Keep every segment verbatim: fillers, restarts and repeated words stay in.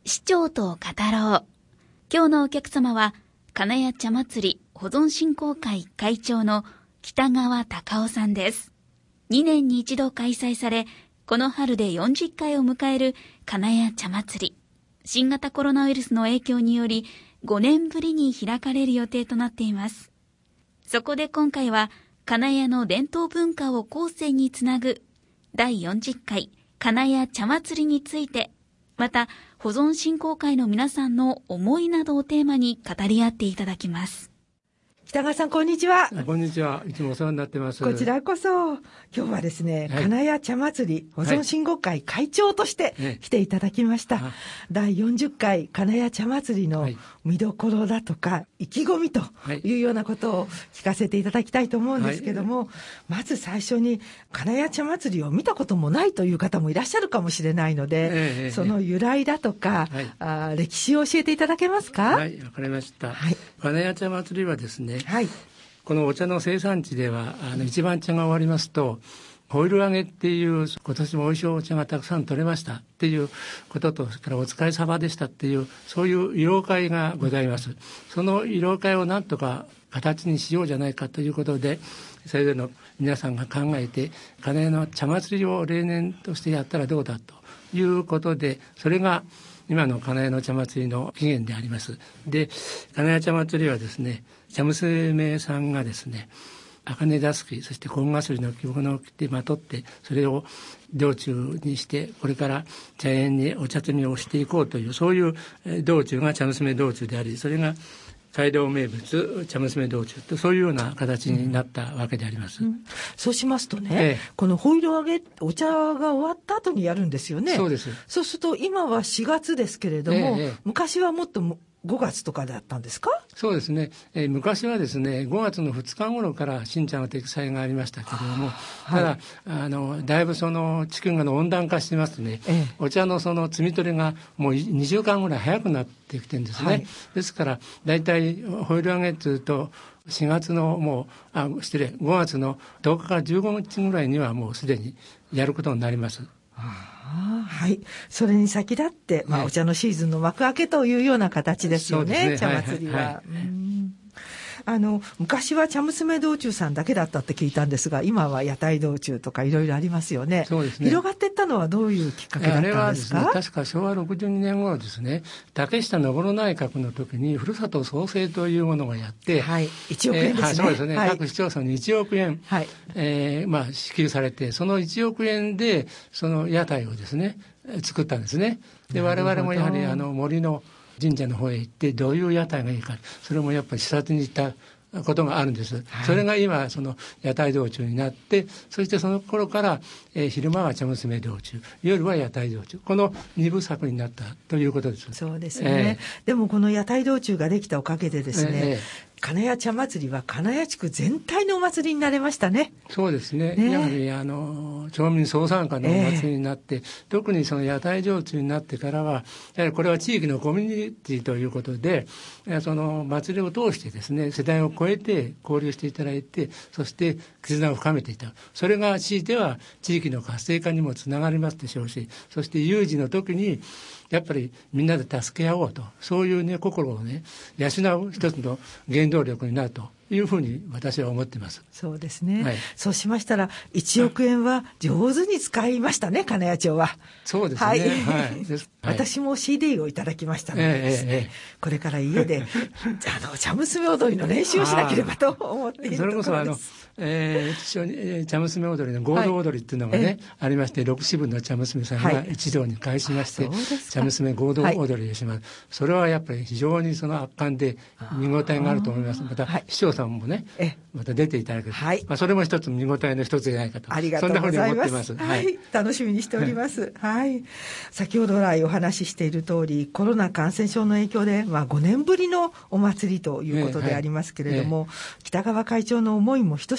市長と語ろう。今日のお客様は金谷茶祭り保存振興会会長の北川隆夫さんです。にねんに一度開催され、この春でよんじゅっかいを迎える金谷茶祭り。新型コロナウイルスの影響によりごねんぶりに開かれる予定となっています。そこで今回は金谷の伝統文化を後世につなぐだいよんじゅっかい金谷茶祭りについて、また保存振興会の皆さんの思いなどをテーマに語り合っていただきます。 北川さん、こんにちは。 こんにちは。いつもお世話になってます。 こちらこそ。今日はですね、 はい、 金谷茶祭り保存振興会会長として来ていただきました。はい、だいよんじゅっかい金谷茶祭りの見どころだとか意気込みというようなことを聞かせていただきたいと思うんですけども、はい、まず最初に金谷茶祭りを見たこともないという方もいらっしゃるかもしれないので、えー、その由来だとか、はい、あ歴史を教えていただけますか？ はい、わかりました。はい、金谷茶祭りはですね、はい、このお茶の生産地ではあの一番茶が終わりますとホイル揚げっていう今年も美味しいお茶がたくさん取れましたっていうことと、それからお疲れ様でしたっていうそういう慰労会がございます。その慰労会をなんとか形にしようじゃないかということで、それぞれの皆さんが考えて金谷の茶祭りを例年としてやったらどうだということで、それが今の金谷の茶祭りの起源であります。で、金谷茶祭りはですね、茶娘さんがですね、茜だすき、そして紺がすりの着物を着てまとって、それを道中にして、これから茶園にお茶摘みをしていこうという、そういう道中が茶娘道中であり、それが街道名物茶娘道中と、そういうような形になったわけであります。うんうん、 そうしますとね、ええ、このホイル揚げお茶が終わった後にやるんですよね。 そうです。 そうすると今はしがつですけれども、ええ、昔はもっとごがつとかだったんですか？ そうですね、えー、昔はですねごがつのふつか頃から新茶の摘採がありましたけれども、ただ、はい、あのだいぶその地球がの温暖化してますね、ええ、お茶のその摘み取りがもうにしゅうかんぐらい早くなってきてるんですね、はい、ですからだいたいホイル揚げというとしがつのもうあ失礼ごがつのとおかからじゅうごにちぐらいにはもうすでにやることになります。 はい、それに先立って、まあ、お茶のシーズンの幕開けというような形ですよね、ね、茶祭りは、はいはいはい、うんあの昔は茶娘道中さんだけだったって聞いたんですが、今は屋台道中とかいろいろありますよね。 そうですね。 広がっていったのはどういうきっかけだったんですか？あれはですね、 確かしょうわろくじゅうにねん頃ですね、竹下登内閣の時にふるさと創生というものをやって、 はい、いちおくえんですね、えーはい、 そうですね、はい、各市町村にいちおくえん、 はいえーまあ、支給されて、そのいちおくえんでその屋台をですね作ったんですね。で我々もやはりあの森の神社の方へ行ってどういう屋台がいいか、それもやっぱり視察に行ったことがあるんです、はい、それが今その屋台道中になって、そしてその頃から、えー、昼間は茶娘道中、夜は屋台道中、この二部作になったということです。 そうですね、えー、でもこの屋台道中ができたおかげでですね、えー金谷茶祭りは金谷地区全体のお祭りになれましたね。 そうですね、ねやはりあの町民総参加のお祭りになって、えー、特にその屋台道中になってからはやはりこれは地域のコミュニティということで、その祭りを通してですね世代を超えて交流していただいて、そして絆を深めていた、それが強いては地域の活性化にもつながりますでしょうし、そして有事の時にやっぱりみんなで助け合おうと、そういうね心をね養う一つの原動力になるというふうに私は思っています。 そうですね、はい、そうしましたらいちおくえんは上手に使いましたね、金谷町は。 そうですね、はいはいですはい、 私も シーディー をいただきましたのでですね、えーえー、これから家であの茶娘踊りの練習をしなければと思っているところです。 それこそあの、えー、一緒に、えー、茶娘踊りの合同踊りっていうのがね、はい、ありまして、ろく支部の茶娘さんが一堂に会しまして、はい、茶娘合同踊りをします、はい、それはやっぱり非常にその圧巻で見応えがあると思います。また、はい、市長さんもねまた出ていただける、はいまあ、それも一つ見応えの一つじゃないかと、 ありがとうございます。 そんなふうに思っています、 はいはい、楽しみにしております、はいはい、先ほど来お話ししている通りコロナ感染症の影響で、まあ、ごねんぶりのお祭りということでありますけれども、えーはいえー、北川会長の思いもひとし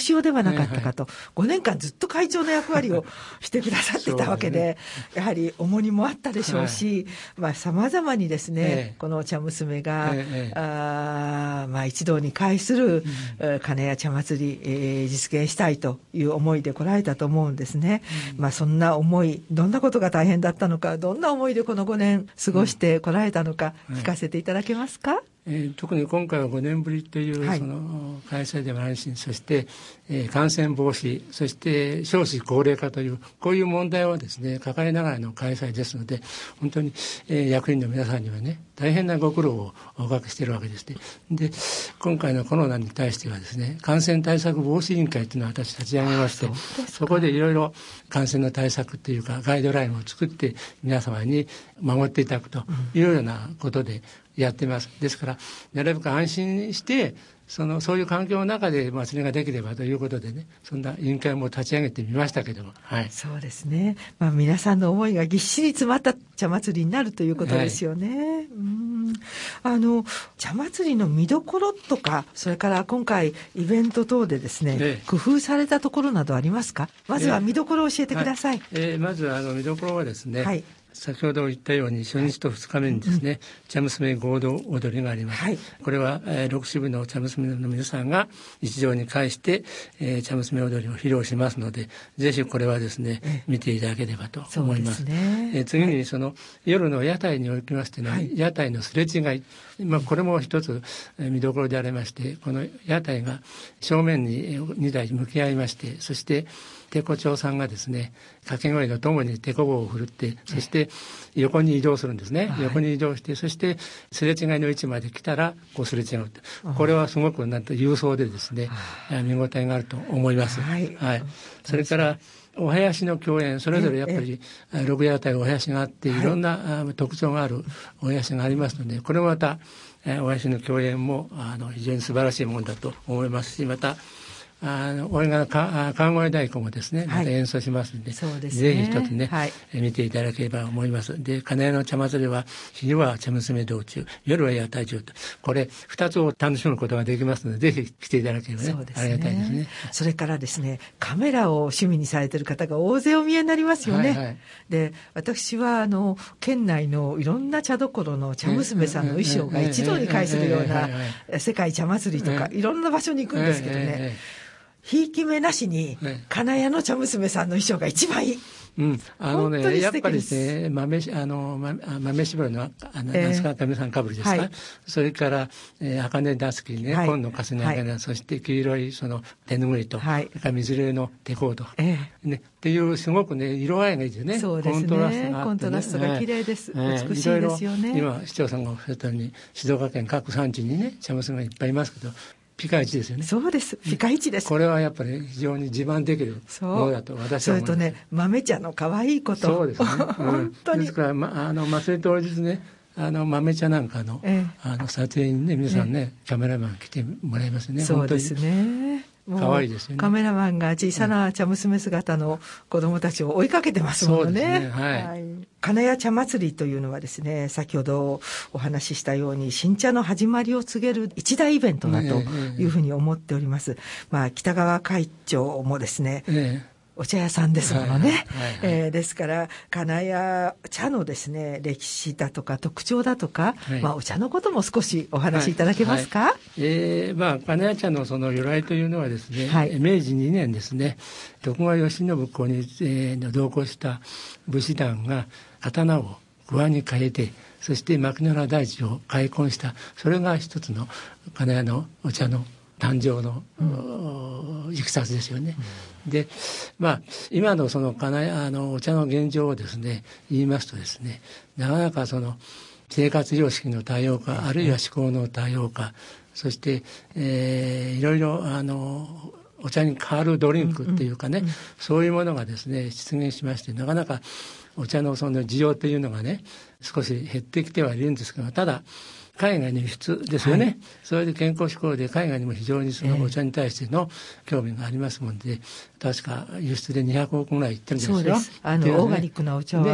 しおではなかったかと、はいはい、ごねんかんずっと会長の役割をしてくださってたわけで、ね、やはり重荷もあったでしょうし、はい、まあ、様々にですね、えー、このお茶娘が、えー、あまあ、一堂に会する、うん、金谷茶祭り、えー、実現したいという思いで来られたと思うんですね、うん、まあ、そんな思い、どんなことが大変だったのか、どんな思いでこのごねん過ごして来られたのか、聞かせていただけますか？ えー、特に今回はごねんぶりという、はい、その開催でもあるし、そして、えー、感染防止、そして少子高齢化というこういう問題をですね抱えながらの開催ですので、本当に、えー、役員の皆さんにはね大変なご苦労をおかけしているわけですね。で、今回のコロナに対してはですね、感染対策防止委員会というのを私立ち上げまして、そこでいろいろ感染の対策というかガイドラインを作って皆様に守っていただくというようなことでやってます。ですからなるべく安心してそのそういう環境の中で祭りができればということでね、そんな委員会も立ち上げてみましたけども、はい、 そうですね、まあ、皆さんの思いがぎっしり詰まった茶祭りになるということですよね、はい、うんあの茶祭りの見どころとか、それから今回イベント等でですね、ええ、工夫されたところなどありますか？まずは見どころを教えてください。 ええはいえー、まずあの見どころはですね、はい、先ほど言ったように初日とふつかめにですね、はい、茶娘合同踊りがあります、はい、これは、えー、ろく支部の茶娘の皆さんが一堂に会して、えー、茶娘踊りを披露しますので、ぜひこれはですね、えー、見ていただければと思います。そうですね、えー、次にその、はい、夜の屋台におきましての、はい、屋台のすれ違い、まあ、これも一つ見どころでありまして、この屋台が正面ににだい向き合いまして、そして手こ町さんがですね掛け声とともに手こ棒を振るって、そして横に移動するんですね、はい、横に移動して、そしてすれ違いの位置まで来たらこうすれ違う、これはすごくなんと勇壮でですね見応えがあると思います、はいはい、それからお囃子の共演、それぞれやっぱり六屋台お囃子があっていろんな特徴があるお囃子がありますので、これもまたお囃子の共演もあの非常に素晴らしいものだと思いますし、またあの俺が川越太鼓もですね、また演奏しますので、はいでね、ぜひ一つね、はい、見ていただければと思います。で、金谷の茶祭りは昼は茶娘道中、夜は屋台中と、これ二つを楽しむことができますので、ぜひ来ていただければ ね, ねありがたいですね。 それからですね、カメラを趣味にされている方が大勢お見えになりますよね、はいはい、で、私はあの県内のいろんな茶どころの茶娘さんの衣装が一堂に会するような世界茶祭りとかいろんな場所に行くんですけどね、ひいき目なしに、金谷の茶娘さんの衣装が一番いい。 うん、あのね、やっぱりですね、豆あの豆絞りのあの、えー、夏川民さんかぶりですか、はい、それから、えー、茜だすきね、紺、はい、の重ねあげな、はい、そして黄色いその手ぬぐいと、はい、それから水色の手コード、えー、ねっていうすごくね色合いがいいですね。 そうですね。コントラストがあって、ね、コントラストが綺麗です。えー、美しいですよね。 いろいろ今市長さんがおっしゃったように静岡県各産地にね茶娘がいっぱいいますけど。ピカイチですよね。 そうです。ピカイチです。 これはやっぱり非常に自慢できるものだと私は思います。 それとね、豆茶の可愛いこと。 そうですね。本当に。ですから、ま、あの祭り当日ね、あの豆茶なんかの、ええ、あの撮影にね皆さんね、ええ、カメラマン来てもらいますね。 そうですね。 可愛いですよね。 カメラマンが小さな茶娘姿の子供たちを追いかけてますもんね。そうですね。はい。はい、金谷茶祭りというのはですね、先ほどお話ししたように新茶の始まりを告げる一大イベントだというふうに思っております。ええええ、まあ北川会長もですね。ええ、お茶屋さんですものね、はいはいはいえー、ですから金谷茶のですね歴史だとか特徴だとか、はいまあ、お茶のことも少しお話しいただけますか。はいはいえーまあ、金谷茶のその由来というのはですね、はい、めいじにねんですね徳川慶喜公に、えー、同行した武士団が刀を具合に変えてそして牧之原大地を開墾したそれが一つの金谷のお茶の誕生の、うん、いきさつですよね、うん、でまあ今のその金あのお茶の現状をですね言いますとですねなかなかその生活様式の多様化あるいは思考の多様化そして、えー、いろいろあのお茶に変わるドリンクっていうかね、うんうん、そういうものがですね出現しましてなかなかお茶のその需要というのがね少し減ってきてはいるんですがただ海外に輸出ですよね、はい、それで健康志向で海外にも非常にそのお茶に対しての興味がありますもんで、えー、確か輸出でにひゃくおくぐらいいってるんですよ。 そうです。あの、ね、オーガニックなお茶は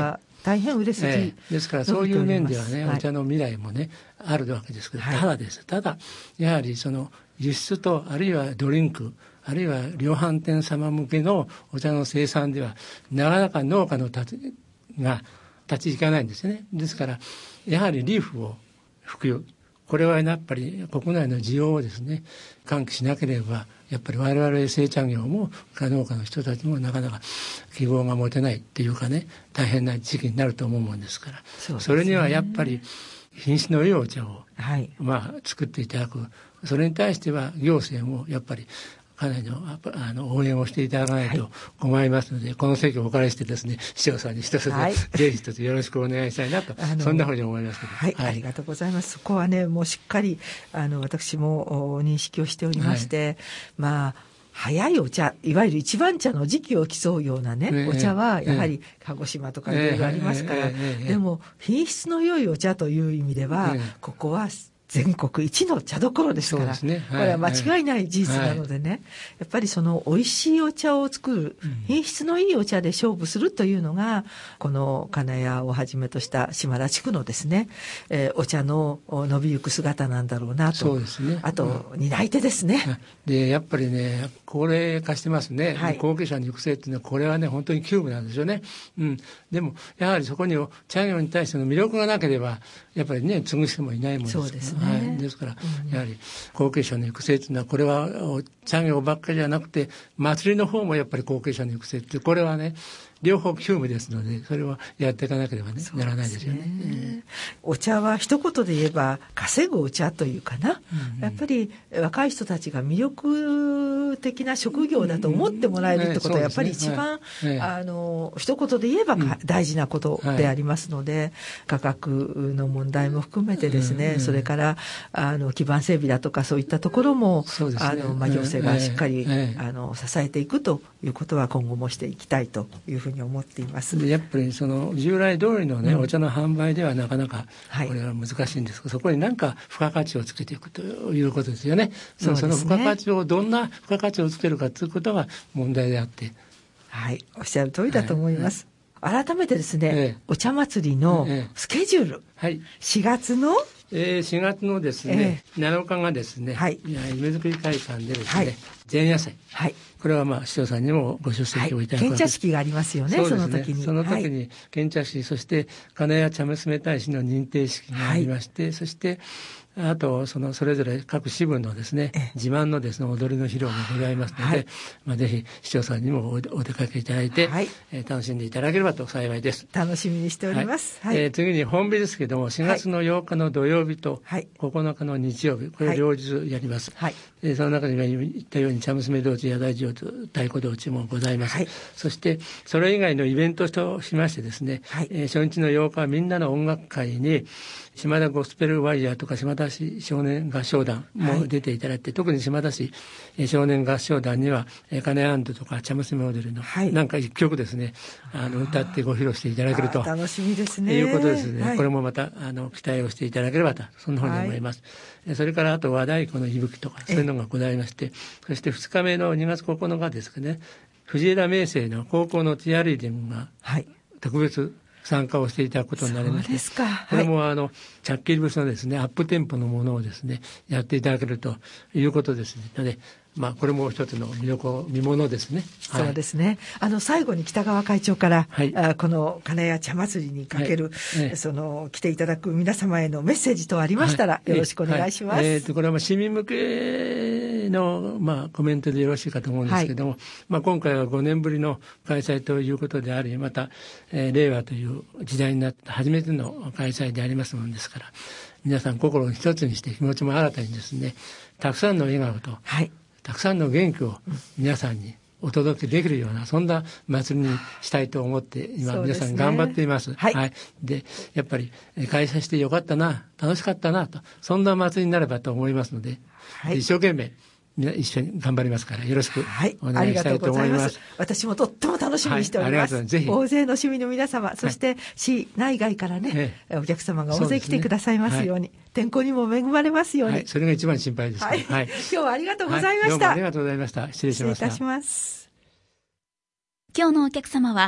大変売れ筋、 えー、ですからそういう面ではね、はい、お茶の未来もねあるわけですけど、はい、ただですただやはりその輸出とあるいはドリンクあるいは量販店様向けのお茶の生産ではなかなか農家の立ちが立ち行かないんですね。ですからやはりリーフを普及、これはやっぱり国内の需要をですね喚起しなければやっぱり我々生茶業も農家の人たちもなかなか希望が持てないっていうかね大変な時期になると思うもんですから、 そ, ね、それにはやっぱり品質の良いお茶を、はい、まあ作っていただく、それに対しては行政もやっぱりかなりのあの応援をしていただかないと困りますので、はい、この席をお借りしてですね市長さんに一つ、はい、ぜひ一つよろしくお願いしたいなとそんなふうに思いますけど、 はいはい、ありがとうございます。そこはねもうしっかりあの私も認識をしておりまして、はい、まあ早いお茶いわゆる一番茶の時期を競うようなね、えー、お茶はやはり鹿児島とかいろいろありますから、えーえーえー、でも品質の良いお茶という意味では、えー、ここは全国一の茶どころですから、ねはい、これは間違いない事実なのでね、はい、やっぱりその美味しいお茶を作る、うん、品質のいいお茶で勝負するというのがこの金谷をはじめとした島田地区のですね、えー、お茶の伸びゆく姿なんだろうなと。 そうですね、 あと、うん、担い手ですね。 でやっぱりね高齢化してますね、はい、後継者の育成っていうのはこれはね本当に急務なんですよね、うん、でもやはりそこに茶業に対しての魅力がなければやっぱりね継ぐ人もいないもんですから。そうですね、はい、ですから、うん、やはり後継者の育成というのはこれは茶業ばっかりじゃなくて祭りの方もやっぱり後継者の育成ってこれはね両方急務ですのでそれをやっていかなければ、ね、ならないですよね、えー、 お茶は一言で言えば稼ぐお茶というかな、うんうん、やっぱり若い人たちが魅力的な職業だと思ってもらえるってことはやっぱり一番、うんうんねはい、あの一言で言えば、うん、大事なことでありますので、はい、価格の問題も含めてですね、うんうん、それからあの基盤整備だとかそういったところも、ねあのまあ、行政がしっかり、えー、あの支えていくということは今後もしていきたいというふうに思っています。 でやっぱりその従来通りの、ねうん、お茶の販売ではなかなかこれは難しいんですけど、はい、そこに何か付加価値をつけていくということですよね。その、その付加価値をどんな付加価値をつけるかということが問題であって、 はい、おっしゃる通りだと思います、はいはい、改めてですね、ええ、お茶祭りのスケジュール、ええはい、しがつのえー、しがつのですね、えー、なのかがですね、はい、夢づくり会館でですね、はい、前夜祭、はい、これはまあ市長さんにもご出席をいただくわけです。 献茶式がありますよね、その時に。 その時に献茶式、そして金谷茶娘大使の認定式がありまして、はい、そしてあとそのそれぞれ各支部のですね自慢のですね踊りの披露もございますので、はい、まあ、ぜひ市長さんにもお出かけいただいて、はい、えー、楽しんでいただければと幸いです。 楽しみにしております、 はいはい、えー、次に本日ですけどもしがつのようかの土曜日とここのかの日曜日、これ両日やります、はい、えー、その中には言ったように茶娘道中や大乗と太鼓道中もございます、はい、そしてそれ以外のイベントとしましてですね、はい、えー、初日のようかはみんなの音楽会に島田ゴスペルワイヤーとか島田市少年合唱団も出ていただいて、はい、特に島田市少年合唱団には金アンドとか茶娘踊りのなんか一曲ですね、はい、あの歌ってご披露していただけると楽しみですね、 いうことですね、はい、これもまたあの期待をしていただければとそんなふうに思います、はい、それからあと和太鼓の息吹とかそういうのがございまして、そしてふつかめのにがつここのかですかね、藤枝明生の高校のティアリーディングが特別参加をしていただくことになりまして、そうですか、はい、これもあのチャッキリブスのですねアップテンポのものをですねやっていただけるということですので、まあ、これも一つの見どころ見ものですね、 はい、そうですね。あの最後に北川会長から、はい、あこの金谷茶祭りにかける、はい、その来ていただく皆様へのメッセージ等ありましたら、はい、よろしくお願いします、はいはい、えー、とこれはまあ市民向けの、まあ、コメントでよろしいかと思うんですけども、はい、まあ、今回はごねんぶりの開催ということであり、また、えー、令和という時代になって初めての開催でありますものですから、皆さん心を一つにして気持ちも新たにですねたくさんの笑顔と、はい、たくさんの元気を皆さんにお届けできるようなそんな祭りにしたいと思って今皆さん頑張っています。はい、はい、でやっぱり開催してよかったな、楽しかったなと、そんな祭りになればと思いますので、はい、一生懸命みんな一緒に頑張りますからよろしくお願いしたいと思います。はい、ます私もとっても楽しみにしております、はい、ぜひ大勢の市民の皆様、そして市内外からね、ええ、お客様が大勢来てくださいますように、う、ね、はい、天候にも恵まれますように、はい、 それが一番心配です、 はいはい、今日はありがとうございました、はい、どうもありがとうございました。失礼しました。 失礼いたします。 今日のお客様は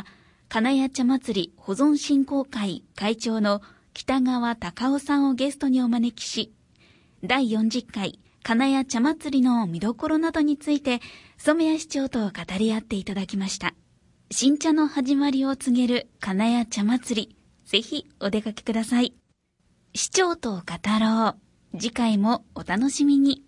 金谷茶祭り保存振興会会長の北川隆夫さんをゲストにお招きし、だいよんじゅっかい金谷茶祭りの見どころなどについて染谷市長と語り合っていただきました。新茶の始まりを告げる金谷茶祭り、ぜひお出かけください。市長と語ろう。次回もお楽しみに。